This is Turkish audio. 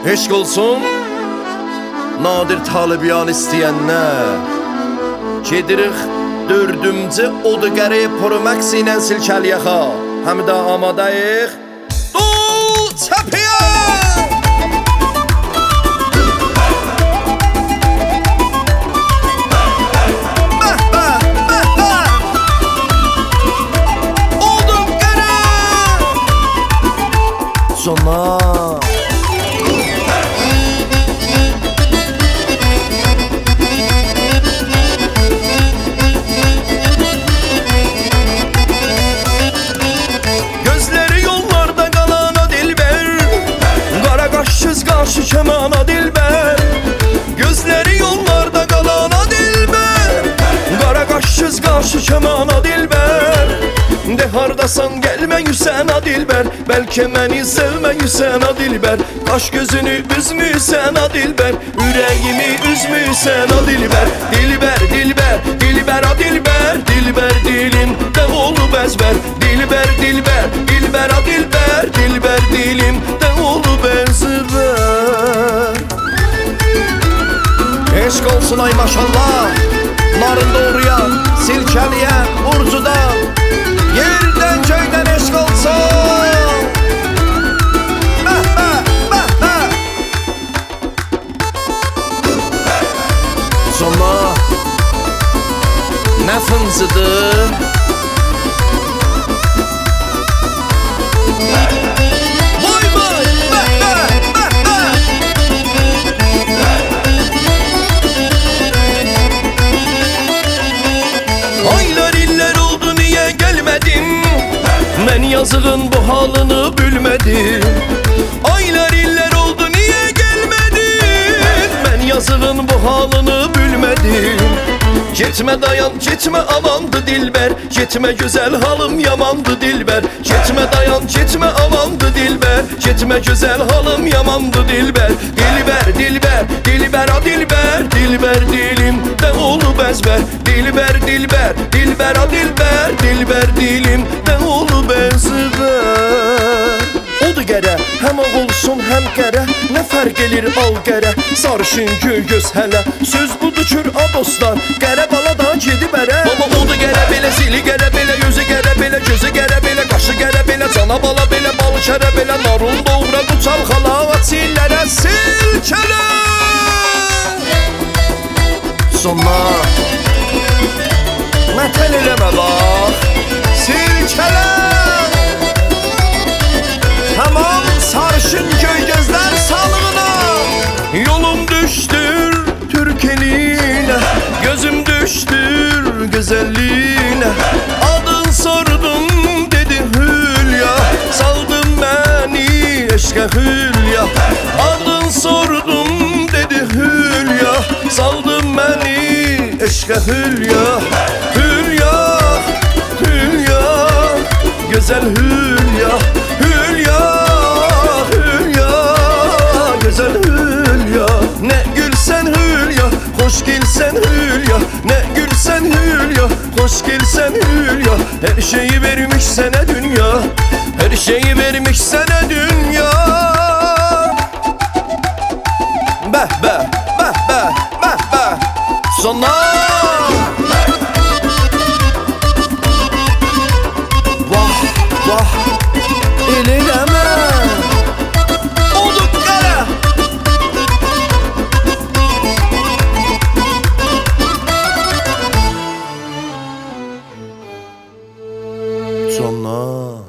Eşq olsun nadir talibiyan istəyənlər. Gedirik dördümcü odu qəri Pro-Max ilə silkəliyaxa. Həm də amadayıq. Çəpiyə! Sona gözleri yollarda kalana dilber, kara kaşsız karşı kemana dilber. Gözleri yollarda kalana dilber, kara kaşsız karşı kemana dilber. De hardasan gelme yüsena dilber, belki beni sevme yüsena dilber. Kaş gözünü üzmüysen a dilber, yüreğimi üzmüysen a dilber. Dilber, dilber, dilber a dilber, dilber dilim de olup ezber. Dilber, dilber, dilber a dilber, dilber dilim de olup ezber. Eşq olsun ay maşallah, narın doğruya, silkeliye, Burcu'da. Yerden köyden eşq olsun. Sonra ne fıncıdır? Vay vay, aylar iller oldu niye gelmedin? Ben yazığın bu halını bilmedim. Aylar iller oldu niye gelmedin? Ben yazığın bu halını bilmedim. Gitme dayan gitme amandı dilber, gitme güzel halım yamandı dilber. Gitme dayan gitme amandı dilber, gitme güzel halım yamandı dilber. Dilber dilber dilber a dilber, dilber dilim de olup ezber. Dilber dilber dilber a dilber, dilber dilim de olup ezber. Odu gərə, həm ağ olsun həm qərə, nə fərq elir al qərə, sarışın göy göz hələ. Söz budur kür a dostlar, qərə bala da gedib ərə. Baba odu gərə belə, zili gərə belə, yüzü gərə belə, gözü gərə belə, qaşı gərə belə, cana bala belə, balı kərə belə, narun doğra bu çalxala, çillərə silkələ. Sonra mətəl eləmə bax, silkələ. Tamam sarışın göy gözler sağlığına. Yolum düştür Türk eline, gözüm düştür güzelliğine. Adın sordum dedi Hülya, saldın beni eşke Hülya. Adın sordum dedi Hülya, saldın beni eşke Hülya. Hülya, Hülya, güzel Hülya. Hülya, Hülya, güzel Hülya. Ne gülsen Hülya, hoş gelsen Hülya. Ne gülsen Hülya, hoş gelsen Hülya. Her şeyi vermiş sana dünya, her şeyi vermiş sana dünya. Beh beh, beh beh, beh beh. Sonra vah vah elileme. Olduk qərə. Sonra